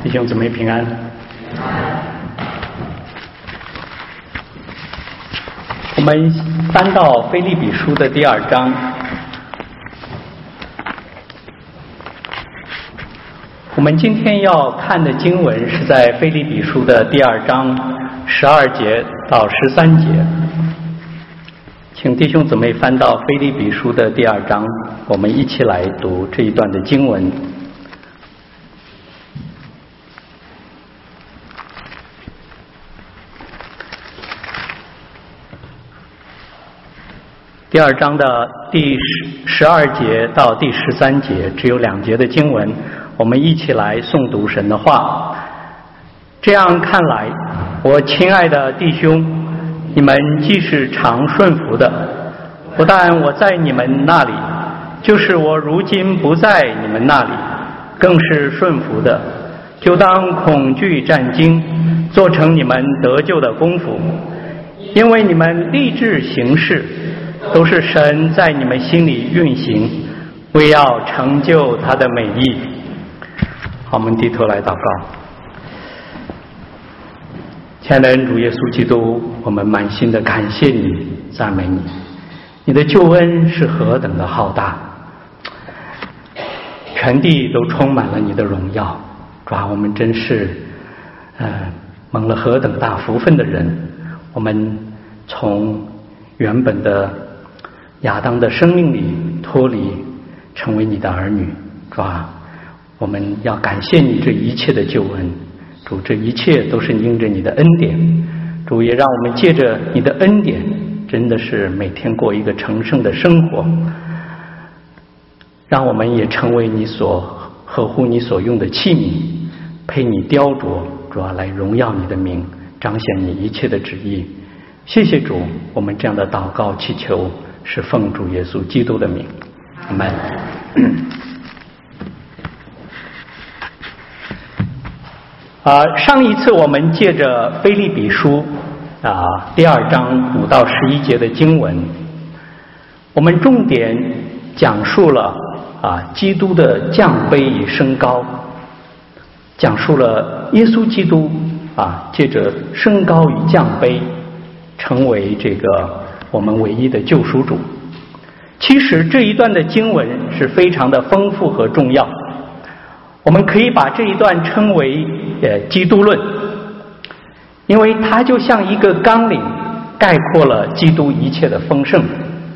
弟兄姊妹平安。我们翻到腓立比书的第2章，我们今天要看的经文是在腓立比书的第2章12节到13节。请弟兄姊妹翻到腓立比书的第2章，我们一起来读这一段的经文。第2章的第12节到第13节，只有2节的经文，我们一起来诵读神的话。这样看来，我亲爱的弟兄，你们既是常顺服的，不但我在你们那里，就是我如今不在你们那里，更是顺服的，就当恐惧战惊，做成你们得救的功夫，因为你们立志行事，都是神在你们心里运行，为要成就他的美意。好，我们低头来祷告。亲爱的主耶稣基督，我们满心的感谢你，赞美你，你的救恩是何等的浩大，全地都充满了你的荣耀。主啊，我们真是蒙了何等大福分的人，我们从原本的亚当的生命里脱离，成为你的儿女。主啊，我们要感谢你这一切的救恩。主，这一切都是因着你的恩典。主，也让我们借着你的恩典，真的是每天过一个成圣的生活，让我们也成为你所合乎你所用的器皿，配你雕琢，主啊，来荣耀你的名，彰显你一切的旨意。谢谢主，我们这样的祷告祈求是奉主耶稣基督的名，阿们。上一次我们借着腓立比书第2章5到11节的经文，我们重点讲述了基督的降卑与升高，讲述了耶稣基督借着升高与降卑，成为这个我们唯一的救赎主。其实这一段的经文是非常的丰富和重要，我们可以把这一段称为基督论，因为它就像一个纲领，概括了基督一切的丰盛。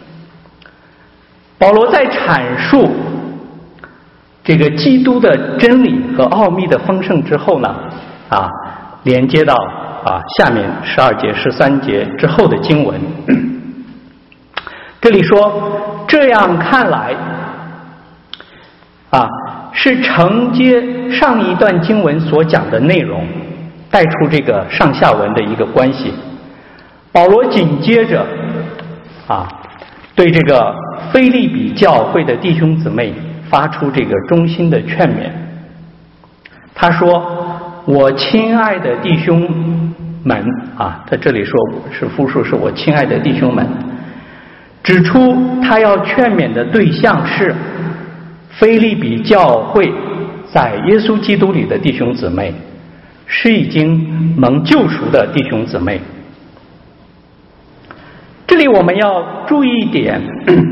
保罗在阐述这个基督的真理和奥秘的丰盛之后呢，连接到下面12节13节之后的经文。这里说，这样看来是承接上一段经文所讲的内容，带出这个上下文的一个关系。保罗紧接着对这个腓立比教会的弟兄姊妹发出这个衷心的劝勉。他说，我亲爱的弟兄们他这里说是复数，是我亲爱的弟兄们，指出他要劝勉的对象是腓立比教会在耶稣基督里的弟兄姊妹，是已经蒙救赎的弟兄姊妹。这里我们要注意一点，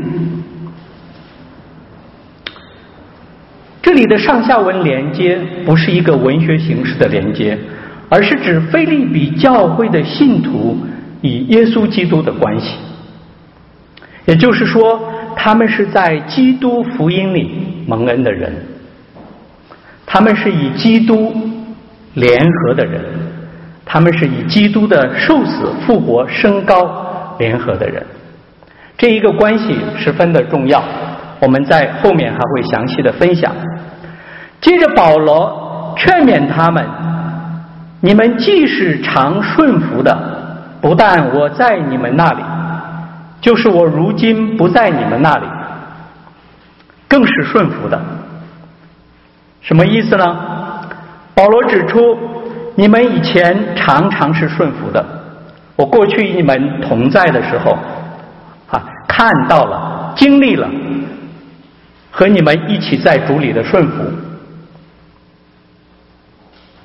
这里的上下文连接不是一个文学形式的连接，而是指腓立比教会的信徒与耶稣基督的关系。也就是说，他们是在基督福音里蒙恩的人，他们是以基督联合的人，他们是以基督的受死复活升高联合的人。这一个关系十分的重要，我们在后面还会详细的分享。接着保罗劝勉他们，你们既是常顺服的，不但我在你们那里，就是我如今不在你们那里，更是顺服的。什么意思呢？保罗指出，你们以前常常是顺服的，我过去与你们同在的时候看到了经历了和你们一起在主里的顺服。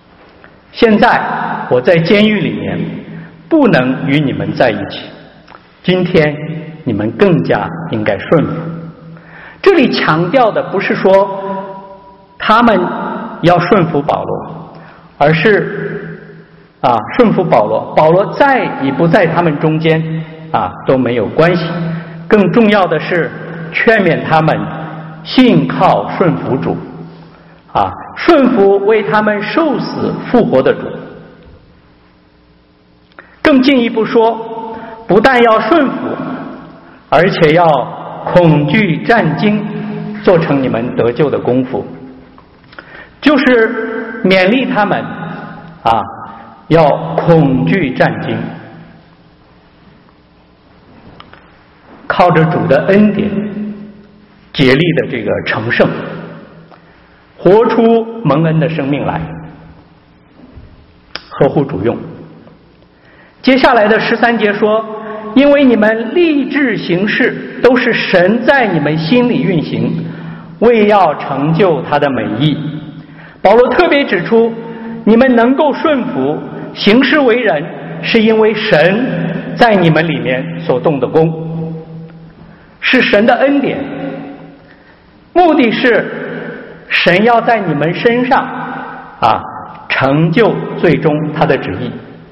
现在我在监狱里面，不能与你们在一起。今天你们更加应该顺服。这里强调的不是说他们要顺服保罗，而是顺服保罗。保罗在与不在他们中间都没有关系。更重要的是劝勉他们信靠顺服主，顺服为他们受死复活的主。更进一步说，不但要顺服，而且要恐惧战兢，做成你们得救的功夫。就是勉励他们要恐惧战兢，靠着主的恩典竭力的这个成圣，活出蒙恩的生命来，合乎主用。接下来的13节说，因为你们立志行事，都是神在你们心里运行，为要成就他的美意。保罗特别指出，你们能够顺服行事为人，是因为神在你们里面所动的工，是神的恩典，目的是神要在你们身上成就最终他的旨意。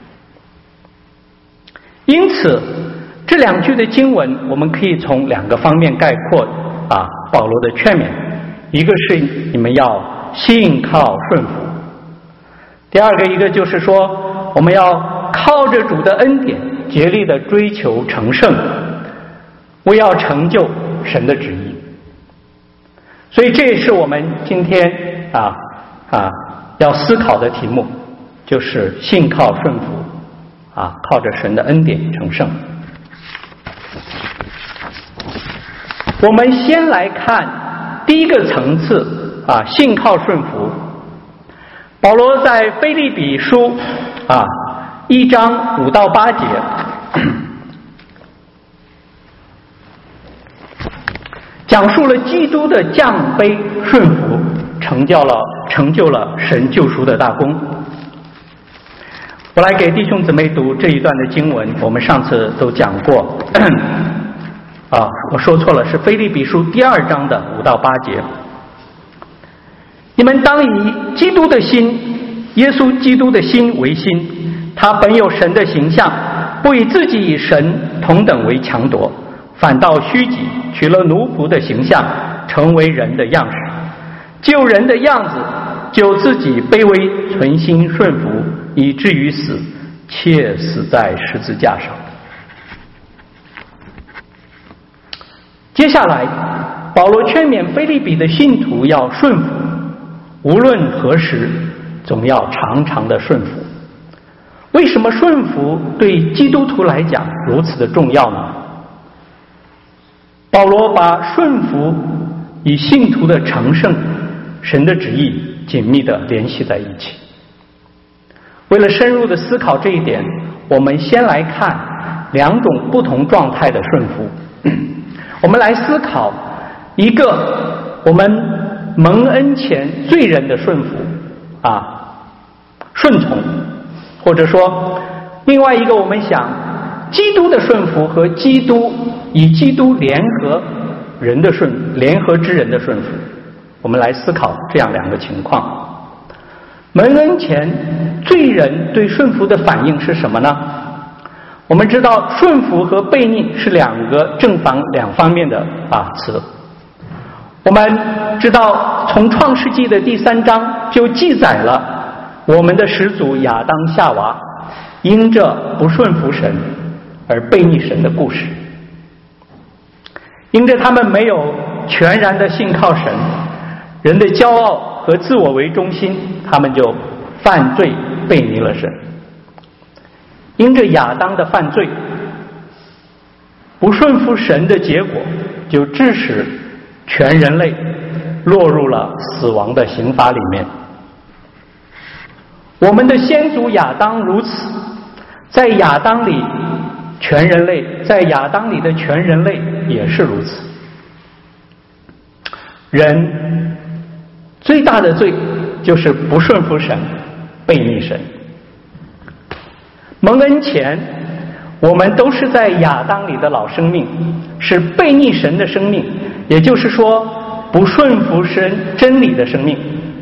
因此这2句的经文我们可以从2个方面概括保罗的劝勉。一个是你们要信靠顺服，第二个一个就是说我们要靠着主的恩典竭力的追求成圣，为要成就神的旨意。所以这也是我们今天要思考的题目，就是信靠顺服靠着神的恩典成圣。我们先来看第一个层次信靠顺服。保罗在腓立比书1章5到8节讲述了基督的降卑顺服成就了神救赎的大功。我来给弟兄姊妹读这一段的经文，我们上次都讲过我说错了，是腓立比书第2章的5到8节。你们当以基督的心，耶稣基督的心为心，他本有神的形象，不以自己与神同等为强夺，反倒虚己，取了奴仆的形象，成为人的样式，就人的样子，就自己卑微，存心顺服，以至于死，且死在十字架上。接下来保罗劝勉腓立比的信徒要顺服，无论何时总要常常的顺服。为什么顺服对基督徒来讲如此的重要呢？保罗把顺服与信徒的成圣、神的旨意紧密地联系在一起。为了深入的思考这一点，我们先来看2种不同状态的顺服。我们来思考一个我们蒙恩前罪人的顺服顺从，或者说另外一个我们想基督的顺服和与基督联合之人的顺服。我们来思考这样2个情况。蒙恩前罪人对顺服的反应是什么呢？我们知道顺服和悖逆是2个正反2方面的词。我们知道从创世纪的第3章就记载了我们的始祖亚当夏娃因着不顺服神而悖逆神的故事。因着他们没有全然的信靠神，人的骄傲和自我为中心，他们就犯罪悖逆了神。因着亚当的犯罪，不顺服神的结果，就致使全人类落入了死亡的刑罚里面。我们的先祖亚当如此，在亚当里的全人类也是如此。人最大的罪就是不顺服神，悖逆神。 蒙恩前，我们都是在亚当里的老生命，是悖逆神的生命，也就是说不顺服神真理的生命。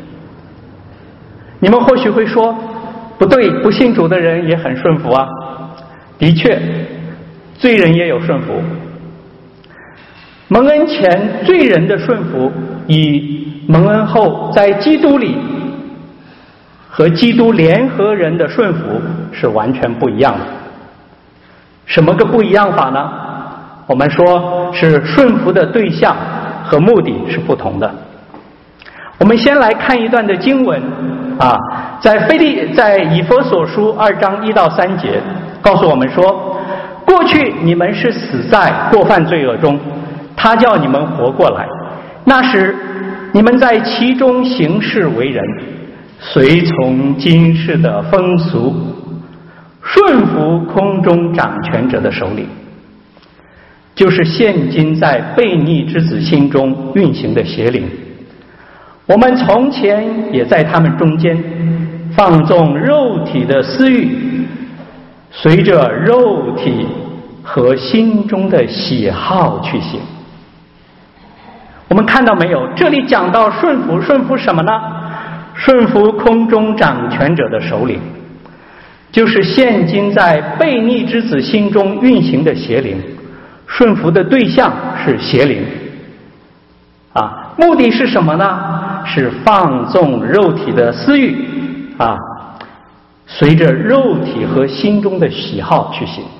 你们或许会说，不对，不信主的人也很顺服啊。的确，罪人也有顺服。蒙恩前罪人的顺服，与蒙恩后在基督里和基督联合人的顺服是完全不一样的。什么个不一样法呢？我们说是顺服的对象和目的是不同的。我们先来看一段的经文啊，在以弗所书2章1到3节，告诉我们说，过去你们是死在过犯罪恶中，他叫你们活过来。那时你们在其中行事为人，随从今世的风俗，顺服空中掌权者的手里，就是现今在悖逆之子心中运行的邪灵。我们从前也在他们中间放纵肉体的私欲，随着肉体和心中的喜好去行。我们看到没有？这里讲到顺服，顺服什么呢？顺服空中掌权者的首领，就是现今在悖逆之子心中运行的邪灵。顺服的对象是邪灵啊，目的是什么呢？是放纵肉体的私欲啊，随着肉体和心中的喜好去行。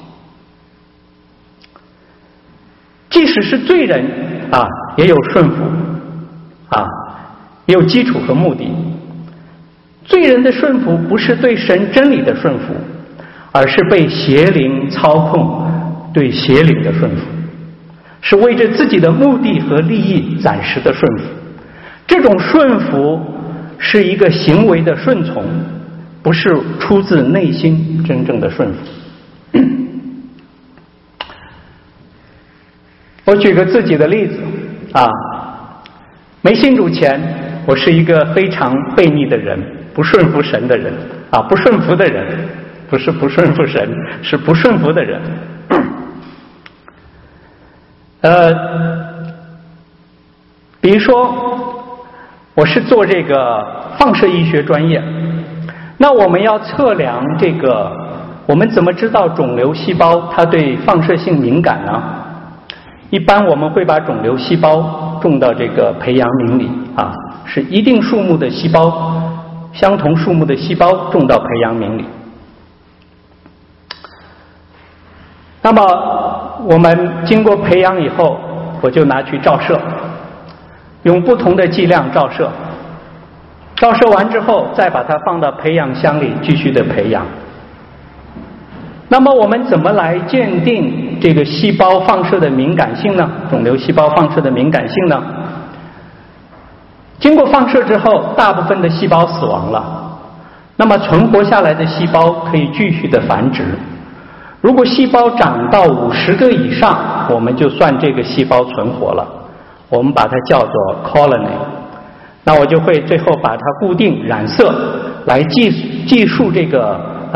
即使是罪人啊，也有顺服啊，也有基础和目的。罪人的顺服不是对神真理的顺服，而是被邪灵操控，对邪灵的顺服，是为着自己的目的和利益暂时的顺服。这种顺服是一个行为的顺从，不是出自内心真正的顺服。我举个自己的例子啊，没信主前，我是一个非常悖逆的人，不顺服神的人啊，不顺服的人，不是不顺服神，是不顺服的人。比如说，我是做这个放射医学专业，那我们要测量这个，我们怎么知道肿瘤细胞它对放射性敏感呢？一般我们会把肿瘤细胞种到这个培养皿里啊，是一定数目的细胞，相同数目的细胞种到培养皿里。那么我们经过培养以后，我就拿去照射，用不同的剂量照射，照射完之后再把它放到培养箱里继续的培养。那么我们怎么来鉴定这个细胞放射的敏感性呢？肿瘤细胞放射的敏感性呢？经过放射之后，大部分的细胞死亡了，那么存活下来的细胞可以继续的繁殖。如果细胞长到50个以上，我们就算这个细胞存活了，我们把它叫做 colony。那我就会最后把它固定染色，来计数这个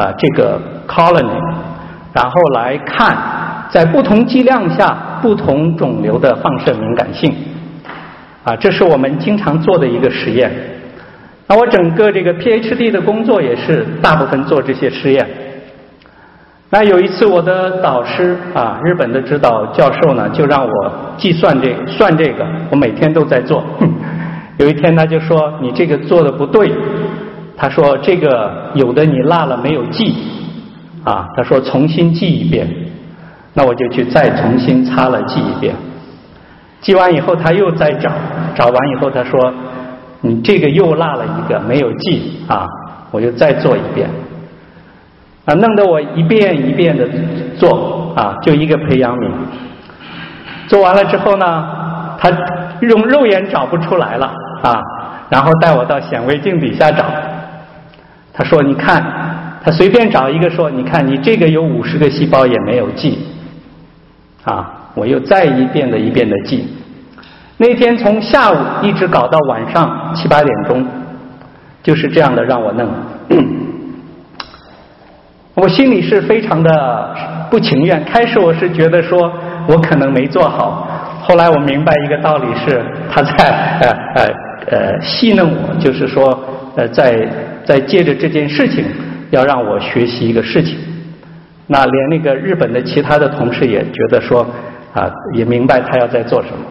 colony， 然后来看在不同剂量下不同肿瘤的放射敏感性啊，这是我们经常做的一个实验。那我整个这个 PhD 的工作也是大部分做这些实验。那有一次我的导师啊，日本的指导教授呢，就让我算这个，我每天都在做。有一天他就说你这个做的不对，他说这个有的你落了没有记啊，他说重新记一遍。那我就去再重新擦了记一遍，记完以后他又再找完以后他说你这个又落了一个没有记啊，我就再做一遍啊，弄得我一遍一遍的做啊，就一个培养皿。做完了之后呢，他用肉眼找不出来了啊，然后带我到显微镜底下找。他说你看，他随便找一个说你看你这个有50个细胞也没有记啊，我又再一遍的记。那天从下午一直搞到晚上7、8点钟，就是这样的让我弄。 我心里是非常的不情愿。开始我是觉得说我可能没做好，后来我明白一个道理是他在戏弄我，就是说在借着这件事情要让我学习一个事情。那连那个日本的其他的同事也觉得说也明白他要在做什么。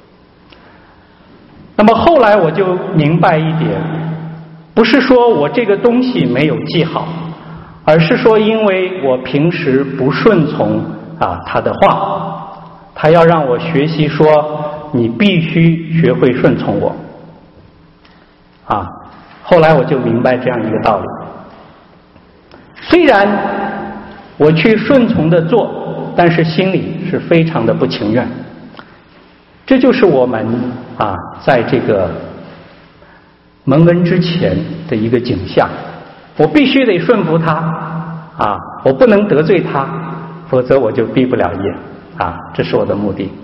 那么后来我就明白一点，不是说我这个东西没有记好，而是说因为我平时不顺从他的话，他要让我学习说你必须学会顺从我后来我就明白这样一个道理。虽然我去顺从的做，但是心里是非常的不情愿。这就是我们在这个蒙恩之前的一个景象。我必须得顺服他我不能得罪他，否则我就毕不了业这是我的目的。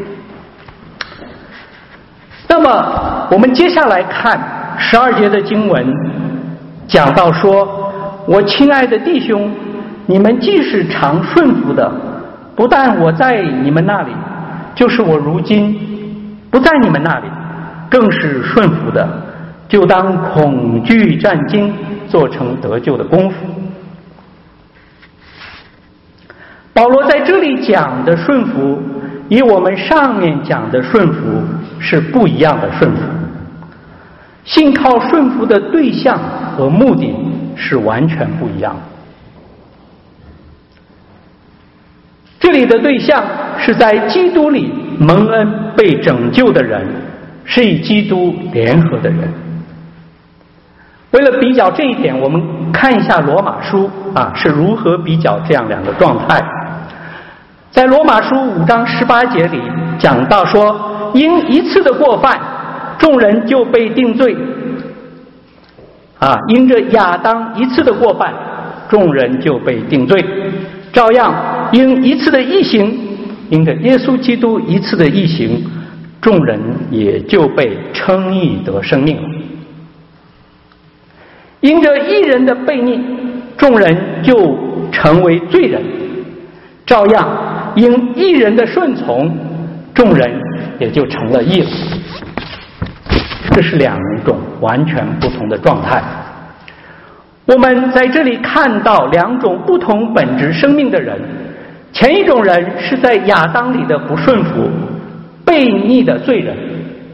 那么我们接下来看12节的经文，讲到说，我亲爱的弟兄，你们既是常顺服的，不但我在你们那里，就是我如今不在你们那里，更是顺服的，就当恐惧战惊，做成得救的功夫。保罗在这里讲的顺服，与我们上面讲的顺服是不一样的顺服。信靠顺服的对象和目的是完全不一样的。这里的对象是在基督里蒙恩被拯救的人，是与基督联合的人。为了比较这一点，我们看一下罗马书是如何比较这样两个状态。在罗马书5章18节里讲到说，因一次的过犯，众人就被定罪因着亚当一次的过犯，众人就被定罪。照样因一次的义行，因着耶稣基督一次的义行，众人也就被称义得生命了。因着一人的悖逆，众人就成为罪人。照样因一人的顺从，众人也就成了义了。这是两种完全不同的状态。我们在这里看到两种不同本质生命的人。前一种人是在亚当里的不顺服、悖逆的罪人，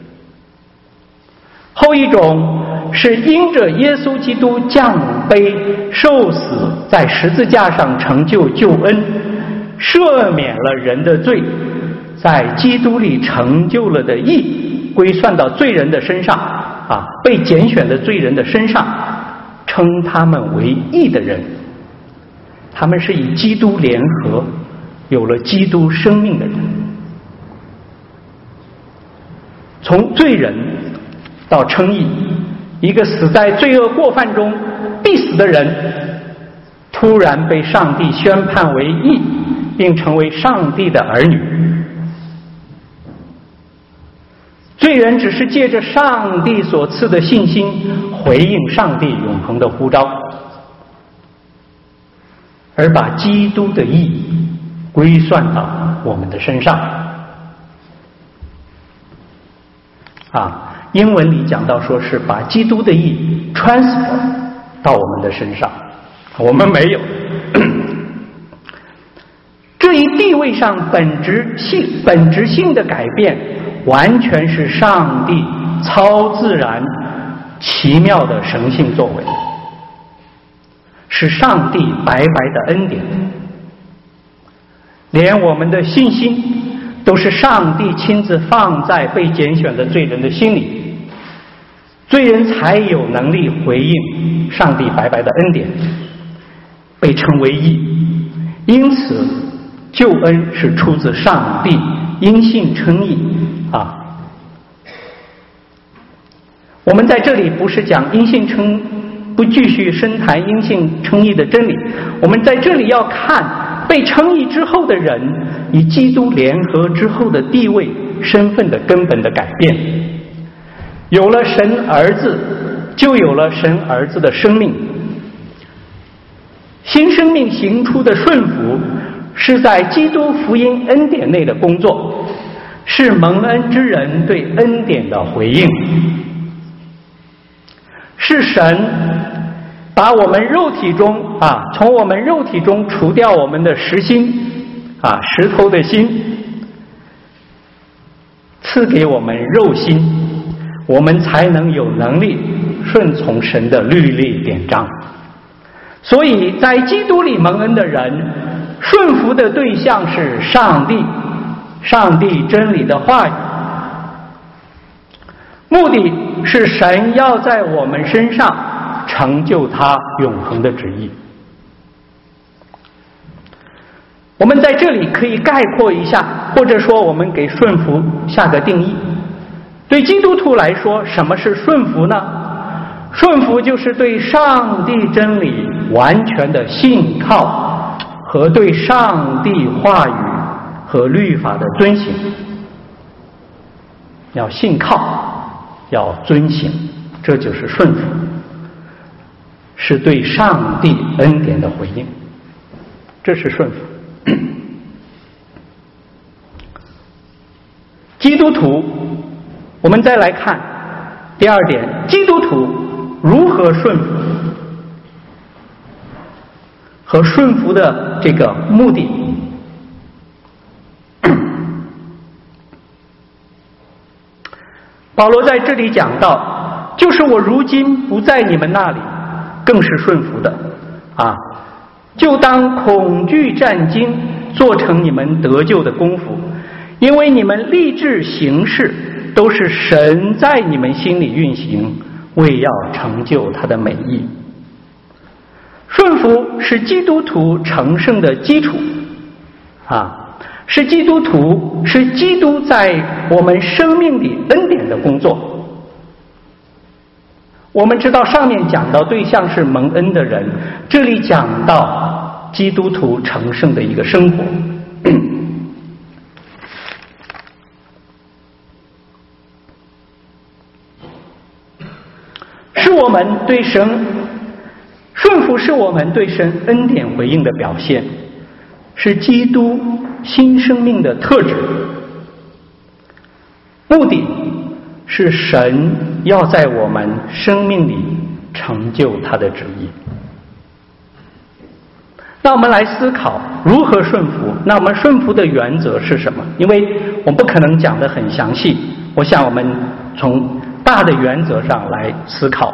后一种是因着耶稣基督降卑受死，在十字架上成就救恩，赦免了人的罪，在基督里成就了的义归算到罪人的身上被拣选的罪人的身上，称他们为义的人。他们是与基督联合，有了基督生命的人。从罪人到称义，一个死在罪恶过犯中必死的人，突然被上帝宣判为义，并成为上帝的儿女。罪人只是借着上帝所赐的信心回应上帝永恒的呼召，而把基督的义归算到我们的身上。英文里讲到说是把基督的义 transfer 到我们的身上，我们没有。这一地位上本质性的改变，完全是上帝超自然奇妙的神性作为，是上帝白白的恩典。连我们的信心都是上帝亲自放在被拣选的罪人的心里，罪人才有能力回应上帝白白的恩典，被称为义。因此救恩是出自上帝，因信称义我们在这里不是讲不继续深谈因信称义的真理，我们在这里要看被称义之后的人与基督联合之后的地位身份的根本的改变。有了神儿子，就有了神儿子的生命。 新生命行出的顺服，是在基督福音恩典内的工作，是蒙恩之人对恩典的回应，是神把我们肉体中从我们肉体中除掉我们的石心石头的心，赐给我们肉心，我们才能有能力顺从神的律例典章。所以在基督里蒙恩的人，顺服的对象是上帝，上帝真理的话语，目的是神要在我们身上成就他永恒的旨意。我们在这里可以概括一下，或者说我们给顺服下个定义。对基督徒来说，什么是顺服呢？顺服就是对上帝真理完全的信靠和对上帝话语和律法的遵行。要信靠，要遵行，这就是顺服，是对上帝恩典的回应，这是顺服。基督徒，我们再来看第二点，基督徒如何顺服和顺服的这个目的。保罗在这里讲到，就是我如今不在你们那里，更是顺服的就当恐惧战惊，做成你们得救的功夫，因为你们立志行事，都是神在你们心里运行，为要成就他的美意。顺服是基督徒成圣的基础是基督在我们生命里恩典的工作。我们知道上面讲到对象是蒙恩的人，这里讲到基督徒成圣的一个生活。是我们对神顺服，是我们对神恩典回应的表现，是基督新生命的特质。目的是神要在我们生命里成就他的旨意。那我们来思考如何顺服，那我们顺服的原则是什么？因为我不可能讲得很详细，我想我们从大的原则上来思考。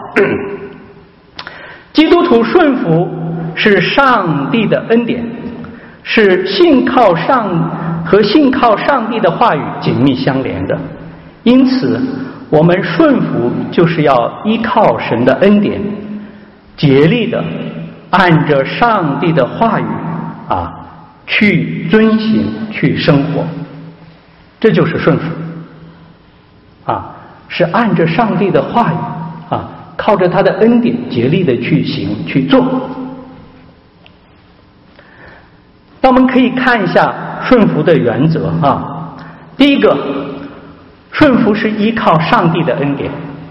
基督徒顺服是上帝的恩典，是信靠上帝的话语紧密相连的，因此我们顺服就是要依靠神的恩典，竭力的按着上帝的话语去遵行，去生活，这就是顺服是按着上帝的话语靠着他的恩典竭力的去行去做。那我们可以看一下顺服的原则第一个，顺服是依靠上帝的恩典。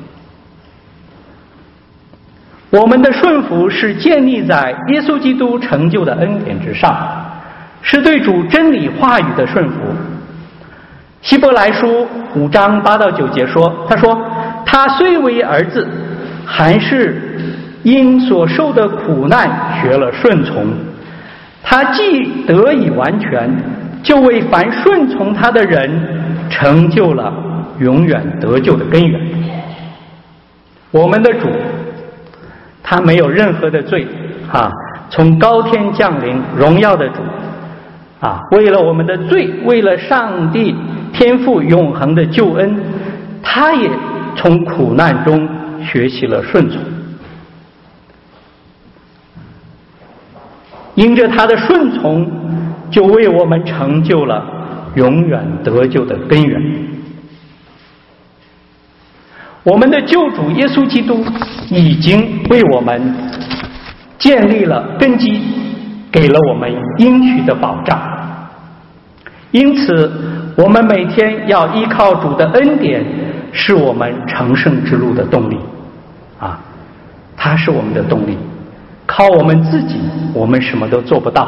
我们的顺服是建立在耶稣基督成就的恩典之上，是对主真理话语的顺服。希伯来书5章8到9节说，他说他虽为儿子，还是因所受的苦难学了顺从，他既得以完全，就为凡顺从他的人成就了永远得救的根源。我们的主他没有任何的罪从高天降临荣耀的主为了我们的罪，为了上帝天父永恒的救恩，他也从苦难中学习了顺从，因着他的顺从，就为我们成就了永远得救的根源。我们的救主耶稣基督已经为我们建立了根基，给了我们应许的保障。因此我们每天要依靠主的恩典，是我们成圣之路的动力它是我们的动力。靠我们自己我们什么都做不到。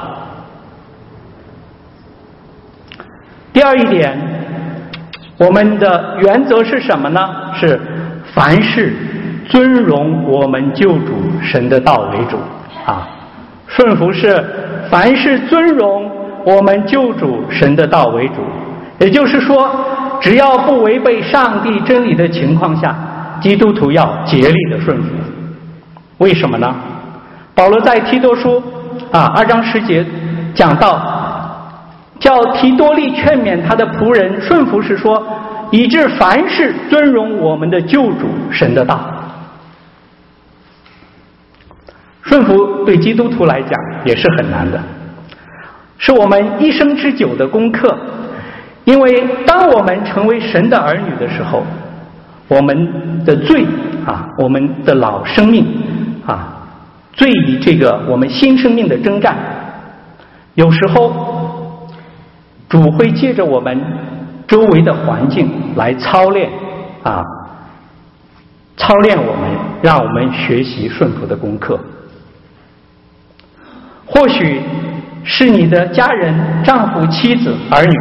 第二一点，我们的原则是什么呢？是凡事尊荣我们救主神的道为主啊。顺服是凡事尊荣我们救主神的道为主，也就是说，只要不违背上帝真理的情况下，基督徒要竭力的顺服。为什么呢？保罗在提多书2章10节讲到，叫提多利劝勉他的仆人顺服时说，以致凡事尊荣我们的救主神的道。顺服对基督徒来讲也是很难的，是我们一生之久的功课。因为当我们成为神的儿女的时候，我们的罪我们的老生命罪与这个我们新生命的征战，有时候主会借着我们周围的环境来操练我们，让我们学习顺服的功课。或许是你的家人、丈夫、妻子、儿女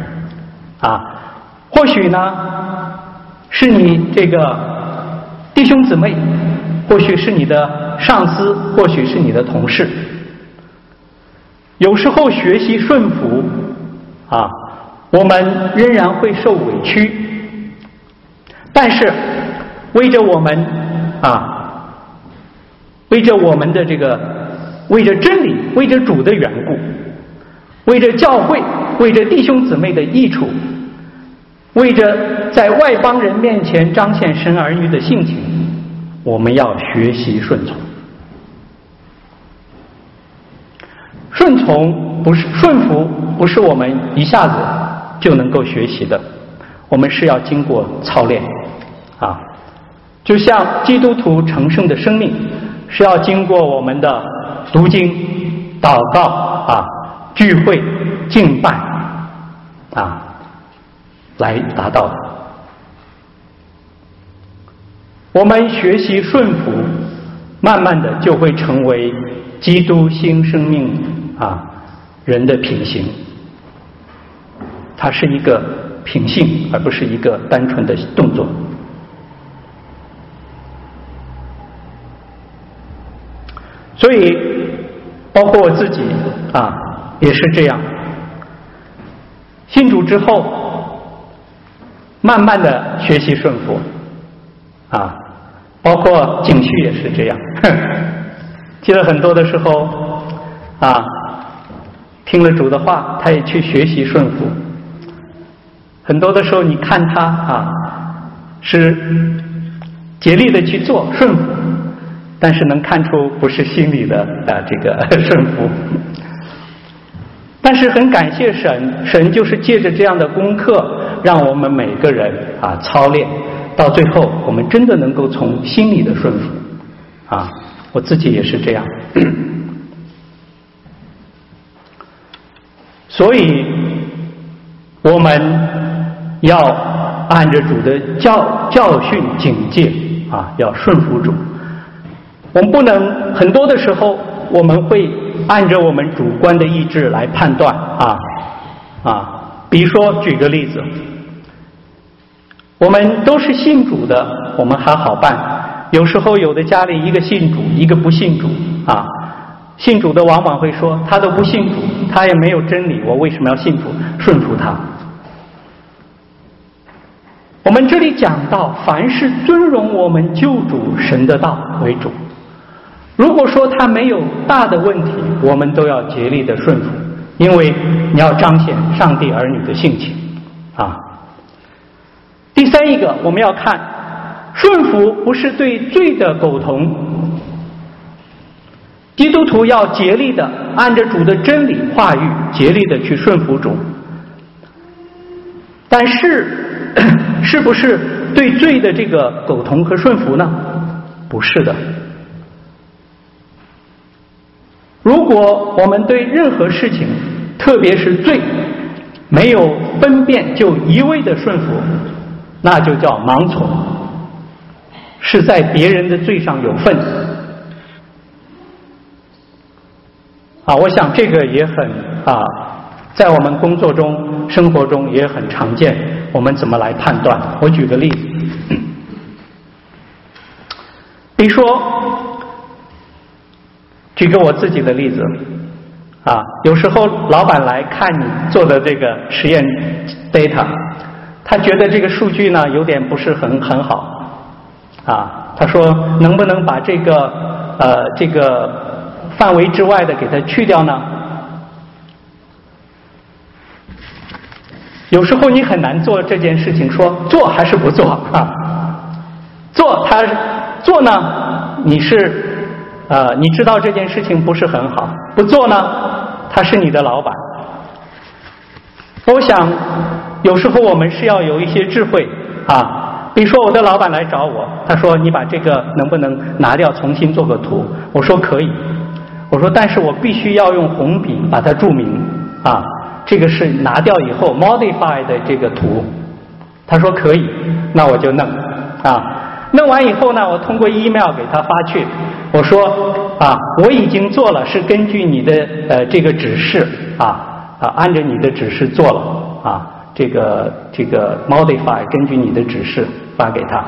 或许呢是你这个弟兄姊妹，或许是你的上司，或许是你的同事。有时候学习顺服我们仍然会受委屈，但是为着我们的这个，为着真理，为着主的缘故，为着教会，为着弟兄姊妹的益处，为着在外邦人面前彰显神儿女的性情，我们要学习顺从。顺服不是我们一下子就能够学习的，我们是要经过操练就像基督徒成圣的生命是要经过我们的读经、祷告聚会、敬拜来达到的。我们学习顺服，慢慢的就会成为基督新生命人的品行。它是一个品性，而不是一个单纯的动作。所以包括我自己也是这样，信主之后慢慢的学习顺服包括景旭也是这样记得很多的时候听了主的话，他也去学习顺服。很多的时候你看他是竭力的去做顺服，但是能看出不是心里的这个顺服。但是很感谢神就是借着这样的功课，让我们每个人操练，到最后我们真的能够从心里的顺服我自己也是这样。所以我们要按着主的教训警戒要顺服主。我们不能很多的时候我们会按着我们主观的意志来判断比如说举个例子，我们都是信主的，我们还好办。有时候有的家里一个信主一个不信主信主的往往会说他都不信主，他也没有真理，我为什么要信主顺服他。我们这里讲到凡是尊荣我们救主神的道为主，如果说他没有大的问题，我们都要竭力的顺服，因为你要彰显上帝儿女的性情第三一个，我们要看顺服不是对罪的苟同，基督徒要竭力的按着主的真理话语竭力的去顺服主。但是是不是对罪的这个苟同和顺服呢？不是的。如果我们对任何事情，特别是罪，没有分辨就一味的顺服，那就叫盲从，是在别人的罪上有份。 我想这个也很在我们工作中、生活中也很常见。我们怎么来判断？我举个例子，比如说，举个我自己的例子有时候老板来看你做的这个实验 data， 他觉得这个数据呢有点不是很好他说能不能把这个范围之外的给它去掉呢？有时候你很难做这件事情，说做还是不做做呢，你知道这件事情不是很好；不做呢，他是你的老板。我想有时候我们是要有一些智慧比如说我的老板来找我，他说你把这个能不能拿掉，重新做个图？我说可以。我说但是我必须要用红笔把它注明这个是拿掉以后 modify 的这个图。他说可以，那我就弄弄完以后呢，我通过 email 给他发去，我说我已经做了，是根据你的这个指示按照你的指示做了这个 modify 根据你的指示发给他。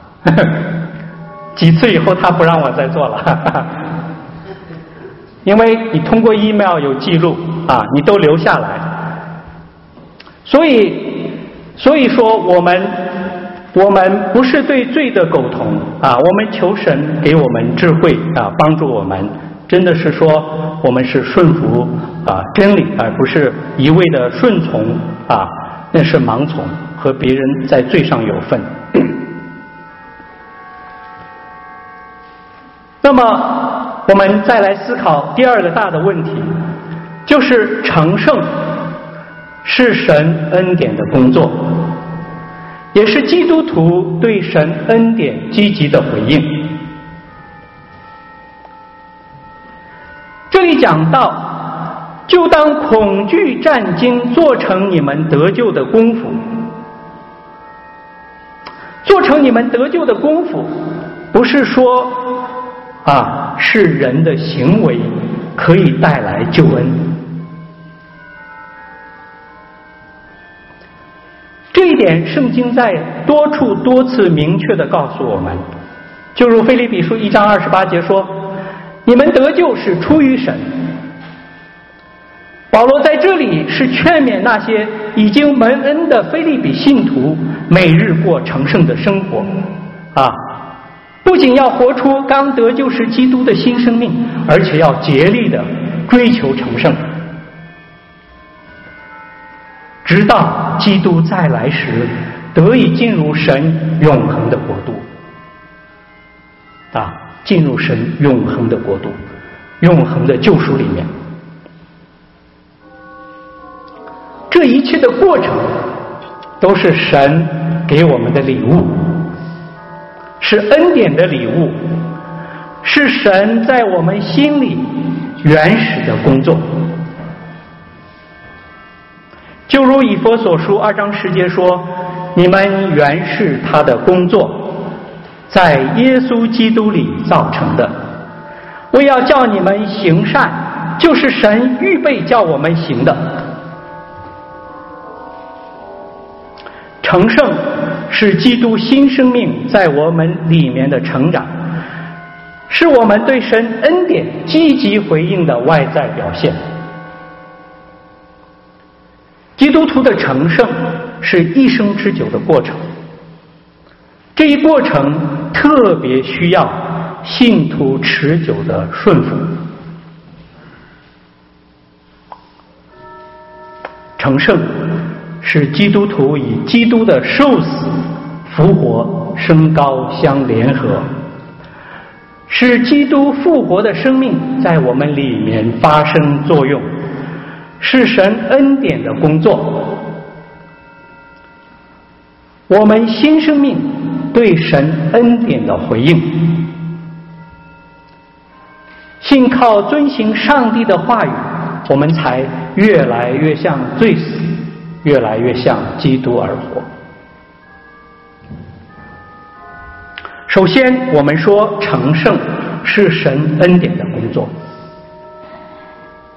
几次以后他不让我再做了因为你通过 email 有记录你都留下来。所以说我们不是对罪的苟同我们求神给我们智慧帮助我们，真的是说我们是顺服真理，而不是一味的顺从那是盲从，和别人在罪上有份。那么我们再来思考第二个大的问题，就是成圣是神恩典的工作，也是基督徒对神恩典积极的回应。这里讲到，就当恐惧战惊，做成你们得救的功夫。做成你们得救的功夫，不是说是人的行为可以带来救恩。这一点圣经在多处多次明确地告诉我们，就如腓立比书1章28节说，你们得救是出于神。保罗在这里是劝勉那些已经蒙恩的腓立比信徒，每日过成圣的生活不仅要活出刚得救时基督的新生命，而且要竭力地追求成圣，直到基督再来时得以进入神永恒的国度进入神永恒的国度，永恒的救赎里面。这一切的过程都是神给我们的礼物，是恩典的礼物，是神在我们心里原始的工作。就如以弗所书2章10节说，你们原是他的工作，在耶稣基督里造成的，为要叫你们行善，就是神预备叫我们行的。成圣是基督新生命在我们里面的成长，是我们对神恩典积极回应的外在表现。基督徒的成圣是一生之久的过程，这一过程特别需要信徒持久的顺服。成圣是基督徒与基督的受死、复活、升高相联合，使基督复活的生命在我们里面发生作用，是神恩典的工作。我们新生命对神恩典的回应，信靠遵行上帝的话语，我们才越来越像罪死，越来越像基督而活。首先我们说成圣是神恩典的工作。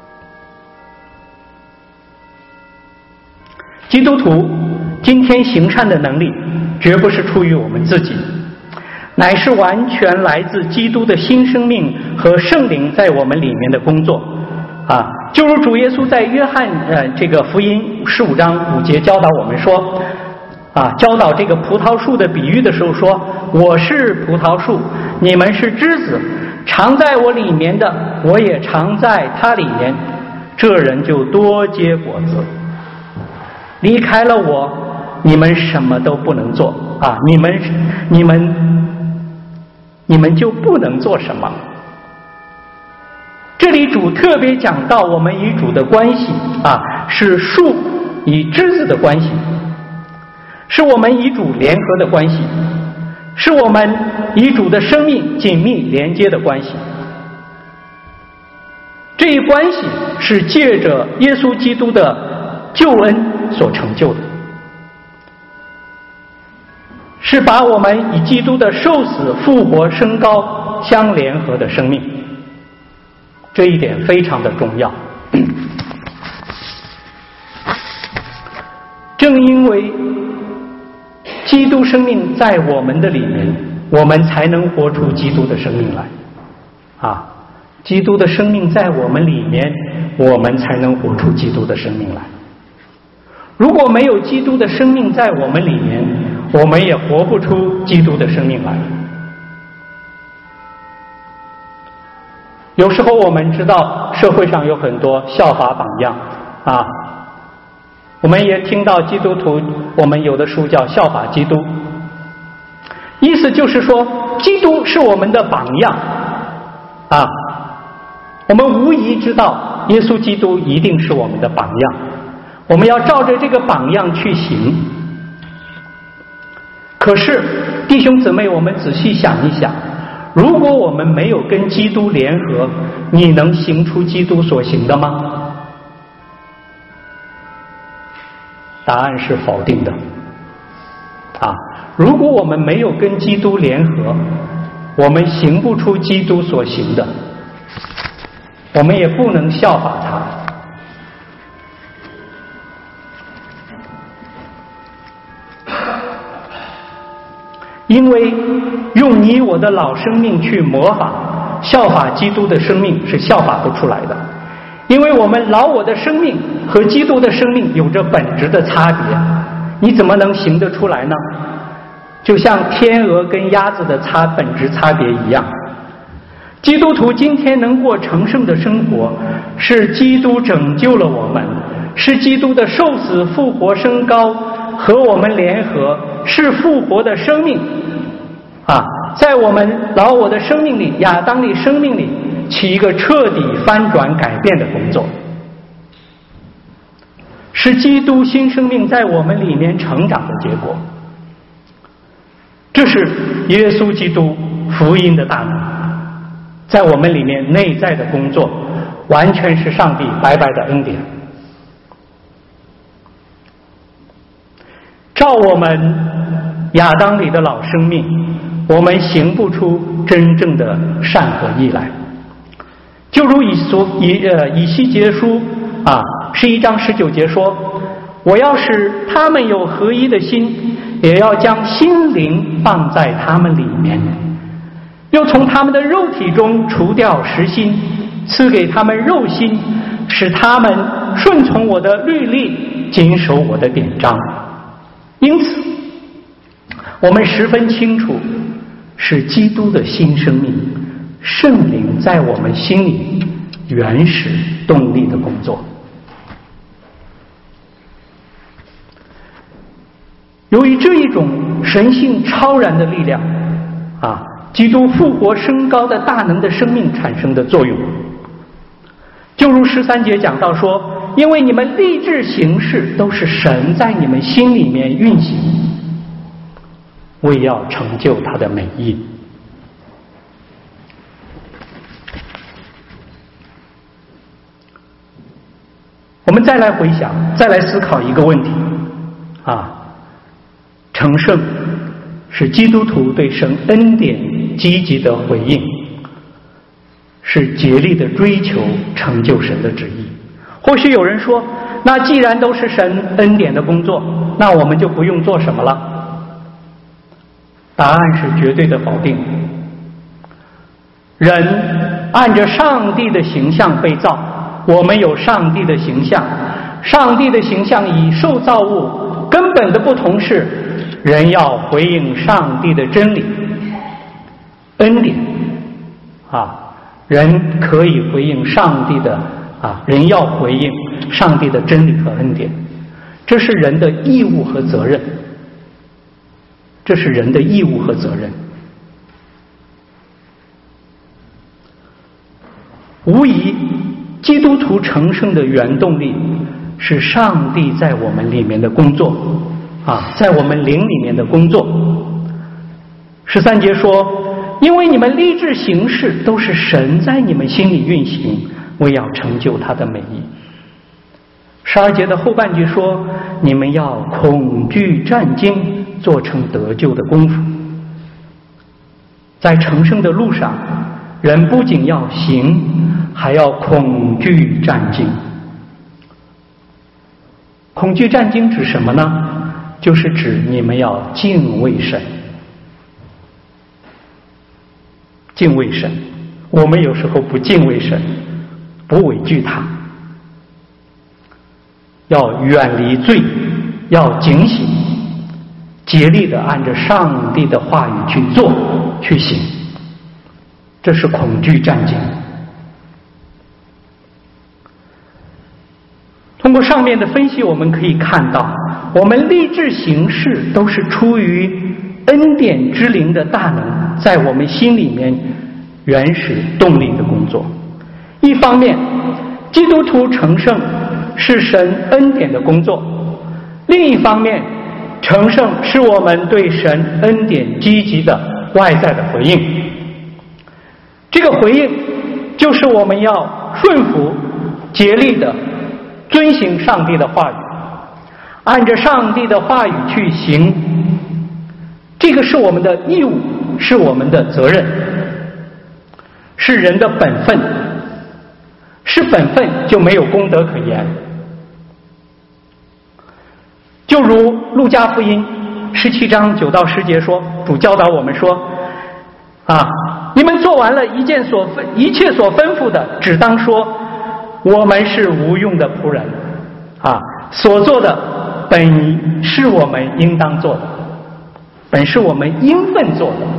基督徒今天行善的能力绝不是出于我们自己，乃是完全来自基督的新生命和圣灵在我们里面的工作啊。就如主耶稣在约翰这个福音15章5节教导我们说啊，教导这个葡萄树的比喻的时候说，我是葡萄树，你们是枝子，常在我里面的，我也常在他里面，这人就多结果子。离开了我，你们什么都不能做啊！你们就不能做什么。这里主特别讲到我们与主的关系啊，是树与枝子的关系，是我们与主联合的关系，是我们与主的生命紧密连接的关系。这一关系是借着耶稣基督的救恩所成就的，是把我们与基督的受死复活升高相联合的生命，这一点非常的重要。正因为基督生命在我们的里面，我们才能活出基督的生命来啊！基督的生命在我们里面，我们才能活出基督的生命来。如果没有基督的生命在我们里面，我们也活不出基督的生命来。有时候我们知道社会上有很多效法榜样啊，我们也听到基督徒，我们有的书叫效法基督，意思就是说基督是我们的榜样啊，我们无疑知道耶稣基督一定是我们的榜样，我们要照着这个榜样去行。可是弟兄姊妹，我们仔细想一想，如果我们没有跟基督联合，你能行出基督所行的吗？答案是否定的啊！如果我们没有跟基督联合，我们行不出基督所行的，我们也不能效法他。因为用你我的老生命去模仿效法基督的生命是效法不出来的，因为我们老我的生命和基督的生命有着本质的差别，你怎么能行得出来呢？就像天鹅跟鸭子的本质差别一样。基督徒今天能过成圣的生活，是基督拯救了我们，是基督的受死复活升高和我们联合，是复活的生命啊，在我们老我的生命里，亚当里生命里起一个彻底翻转改变的工作，是基督新生命在我们里面成长的结果。这是耶稣基督福音的大能在我们里面内在的工作，完全是上帝白白的恩典。照我们亚当里的老生命，我们行不出真正的善和义来。就如以西结书11章19节说，我要使他们有合一的心，也要将心灵放在他们里面，又从他们的肉体中除掉实心，赐给他们肉心，使他们顺从我的律例，谨守我的典章。因此我们十分清楚，是基督的新生命，圣灵在我们心里原始动力的工作。由于这一种神性超然的力量基督复活升高的大能的生命产生的作用，就如13节讲到说，因为你们立志行事都是神在你们心里面运行，为要成就他的美意。我们再来回想，再来思考一个问题成圣是基督徒对神恩典积极的回应，是竭力的追求成就神的旨意。或许有人说， 那既然都是神恩典的工作，那我们就不用做什么了？答案是绝对的否定。人按着上帝的形象被造，我们有上帝的形象，上帝的形象与受造物根本的不同是，人要回应上帝的真理恩典人可以回应上帝的人要回应上帝的真理和恩典，这是人的义务和责任，这是人的义务和责任。无疑，基督徒成圣的原动力是上帝在我们里面的工作在我们灵里面的工作。13节说，因为你们立志行事都是神在你们心里运行，为要成就他的美意。12节的后半句说，你们要恐惧战惊，做成得救的功夫。在成圣的路上，人不仅要行，还要恐惧战惊。恐惧战惊指什么呢？就是指你们要敬畏神。敬畏神，我们有时候不敬畏神，不畏惧他。要远离罪，要警醒，竭力地按着上帝的话语去做去行，这是恐惧战惊。通过上面的分析，我们可以看到，我们立志行事都是出于恩典之灵的大能在我们心里面原始动力的工作。一方面，基督徒成圣是神恩典的工作；另一方面，成圣是我们对神恩典积极的外在的回应。这个回应就是我们要顺服、竭力的遵行上帝的话语，按着上帝的话语去行。这个是我们的义务，是我们的责任，是人的本分。是本分就没有功德可言。就如路加福音17章9到10节说，主教导我们说你们做完了一切所吩咐的，只当说我们是无用的仆人所做的本是我们应当做的，本是我们应分做的。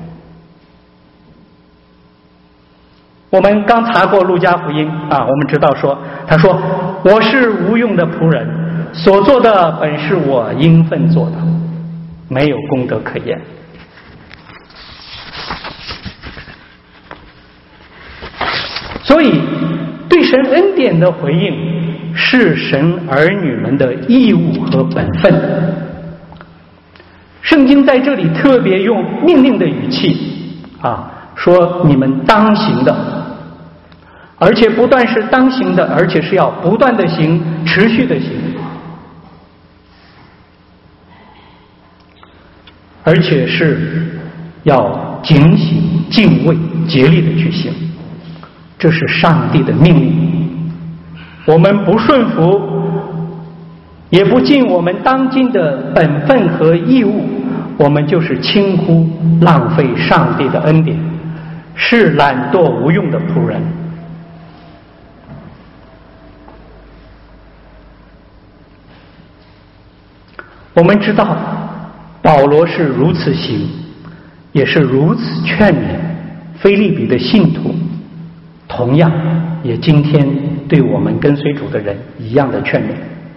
我们刚查过路加福音我们知道说，他说我是无用的仆人，所做的本是我应分做的，没有功德可言。所以对神恩典的回应是神儿女们的义务和本分。圣经在这里特别用命令的语气说你们当行的，而且不但是当行的，而且是要不断的行，持续的行，而且是要警醒、敬畏、竭力的去行。这是上帝的命令。我们不顺服，也不尽我们当今的本分和义务，我们就是轻忽、浪费上帝的恩典，是懒惰无用的仆人。我们知道保罗是如此行，也是如此劝勉腓立比的信徒，同样也今天对我们跟随主的人一样的劝勉。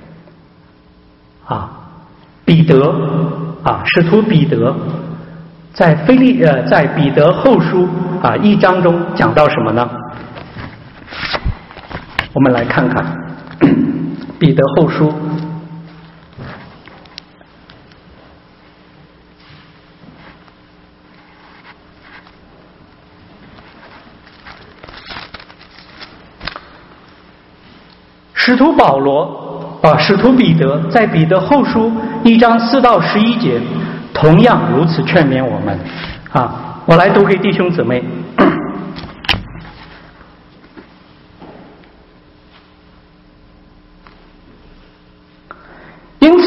彼得使徒彼得在彼得后书1章中讲到什么呢？我们来看看彼得后书使徒保罗使徒彼得在彼得后书1章4到11节同样如此劝勉我们我来读给弟兄姊妹。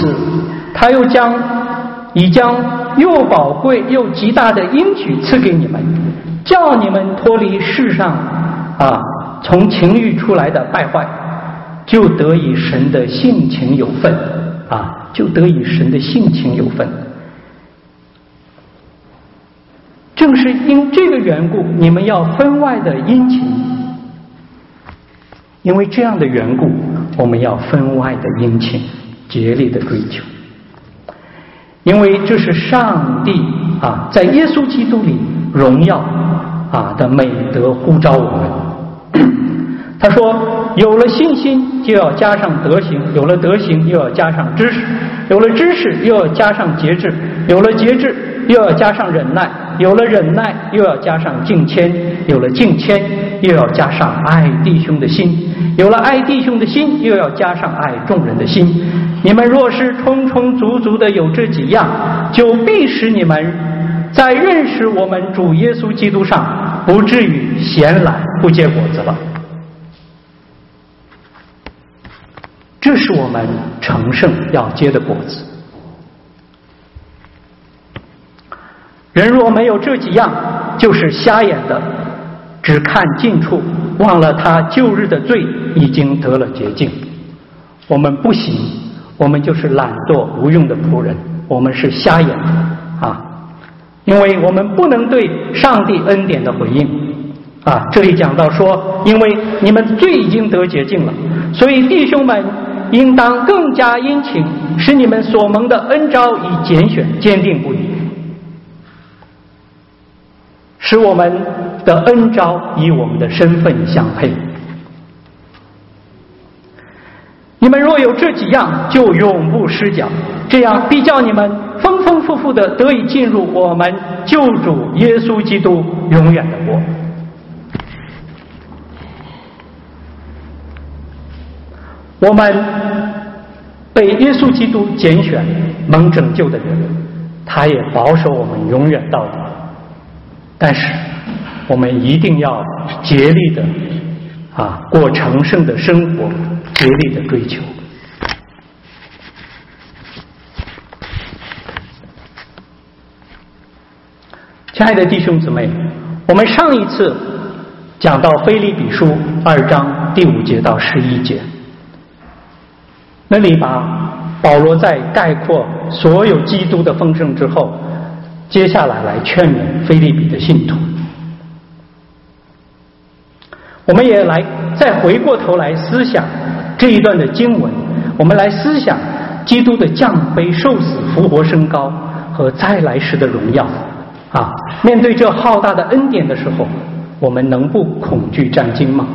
此他又已将又宝贵又极大的应许赐给你们，叫你们脱离世上从情欲出来的败坏，就得以神的性情有份就得以神的性情有份。正是因这个缘故，你们要分外的殷勤。因为这样的缘故，我们要分外的殷勤，竭力的追求。因为这是上帝在耶稣基督里荣耀的美德呼召我们。他说，有了信心就要加上德行，有了德行又要加上知识，有了知识又要加上节制，有了节制又要加上忍耐，有了忍耐又要加上敬谦，有了敬谦又要加上爱弟兄的心，有了爱弟兄的心又要加上爱众人的心。你们若是充充足足的有这几样，就必使你们在认识我们主耶稣基督上不至于闲懒不结果子了。这是我们成圣要结的果子。人若没有这几样，就是瞎眼的，只看近处，忘了他旧日的罪已经得了洁净。我们不行，我们就是懒惰无用的仆人，我们是瞎眼的因为我们不能对上帝恩典的回应这里讲到说，因为你们罪已经得洁净了，所以弟兄们应当更加殷勤，使你们所蒙的恩召以拣选坚定不移，使我们的恩召以我们的身份相配。你们若有这几样，就永不失脚，这样必叫你们丰丰富富的得以进入我们救主耶稣基督永远的国。我们被耶稣基督拣选蒙拯救的人，他也保守我们永远到底，但是我们一定要竭力的过成圣的生活，竭力的追求。亲爱的弟兄姊妹，我们上一次讲到腓立比书2章第5节到11节，那里把保罗在概括所有基督的丰盛之后，接下来劝勉腓立比的信徒。我们也再回过头来思想这一段的经文，我们来思想基督的降卑受死复活升高和再来时的荣耀面对这浩大的恩典的时候，我们能不恐惧战惊吗？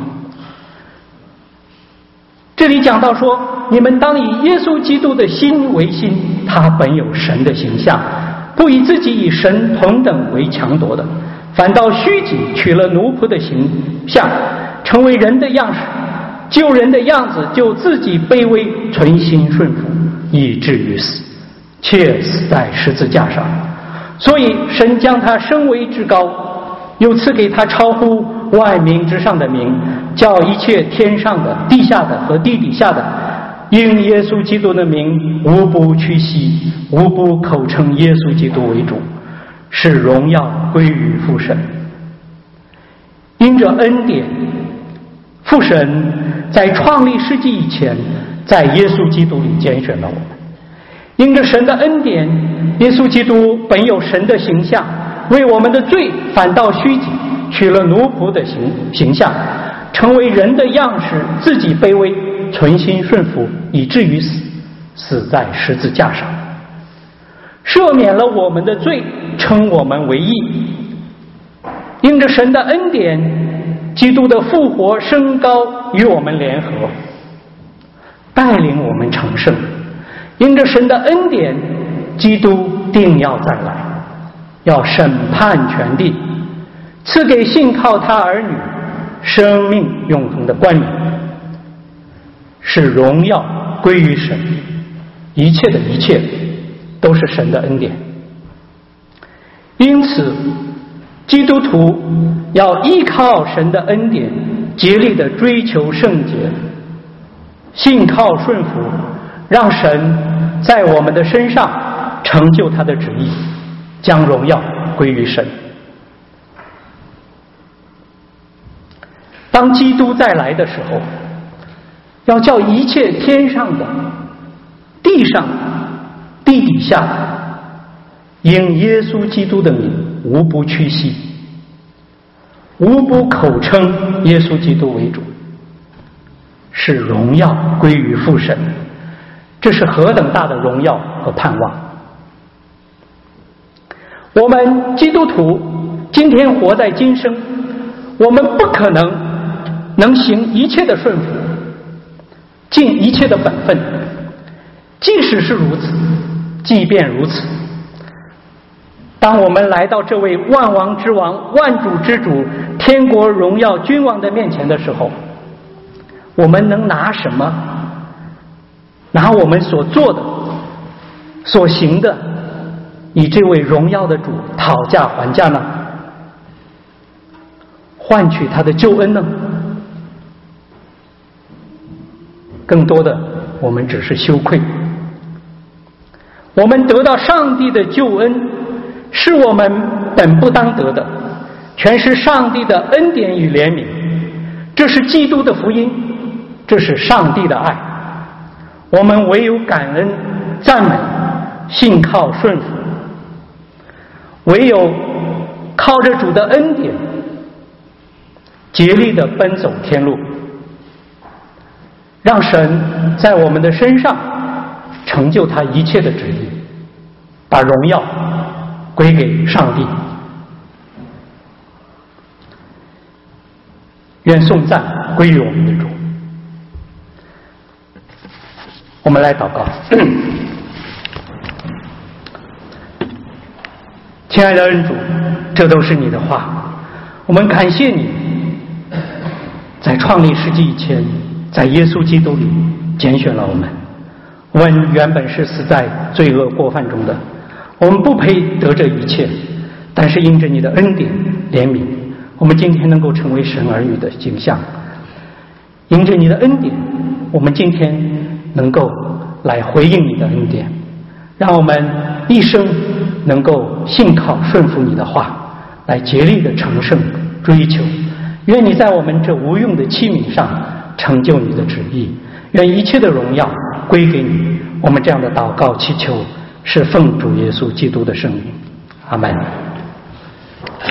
这里讲到说，你们当以耶稣基督的心为心，他本有神的形象，不以自己与神同等为强夺的，反倒虚己，取了奴仆的形象，成为人的样式，救人的样子，就自己卑微，存心顺服，以至于死，且死在十字架上。所以神将他升为至高，又赐给他超乎万民之上的名，叫一切天上的、地下的和地底下的，因耶稣基督的名，无不屈膝，无不口称耶稣基督为主，使荣耀归于父神。因着恩典，父神在创立世纪以前，在耶稣基督里拣选了我们。因着神的恩典，耶稣基督本有神的形象，为我们的罪反倒虚己，取了奴仆的形象，成为人的样式，自己卑微，存心顺服，以至于死，死在十字架上，赦免了我们的罪，称我们为义。因着神的恩典，基督的复活升高与我们联合，带领我们成圣。因着神的恩典，基督定要再来，要审判全地，赐给信靠他儿女生命永恒的冠冕，使荣耀归于神。一切的一切都是神的恩典。因此基督徒要依靠神的恩典，竭力的追求圣洁，信靠顺服，让神在我们的身上成就他的旨意，将荣耀归于神。当基督再来的时候，要叫一切天上的、地上、地底下因耶稣基督的名无不屈膝，无不口称耶稣基督为主，使荣耀归于父神。这是何等大的荣耀和盼望！我们基督徒今天活在今生，我们不可能行一切的顺服，尽一切的本分。即使是如此，即便如此，当我们来到这位万王之王、万主之主、天国荣耀君王的面前的时候，我们能拿什么？拿我们所做的、所行的，以这位荣耀的主讨价还价呢？换取他的救恩呢？更多的，我们只是羞愧。我们得到上帝的救恩，是我们本不当得的，全是上帝的恩典与怜悯。这是基督的福音，这是上帝的爱。我们唯有感恩、赞美、信靠、顺服，唯有靠着主的恩典，竭力地奔走天路，让神在我们的身上成就他一切的旨意，把荣耀归给上帝。愿颂赞归于我们的主。我们来祷告。亲爱的恩主，这都是你的话，我们感谢你在创立世纪以前，在耶稣基督里拣选了我们。我们原本是死在罪恶过犯中的，我们不配得这一切，但是因着你的恩典怜悯，我们今天能够成为神儿女的形象。因着你的恩典，我们今天能够来回应你的恩典，让我们一生能够信靠顺服你的话，来竭力的成圣追求。愿你在我们这无用的器皿上成就你的旨意，愿一切的荣耀归给你。我们这样的祷告祈求，是奉主耶稣基督的圣名。阿们。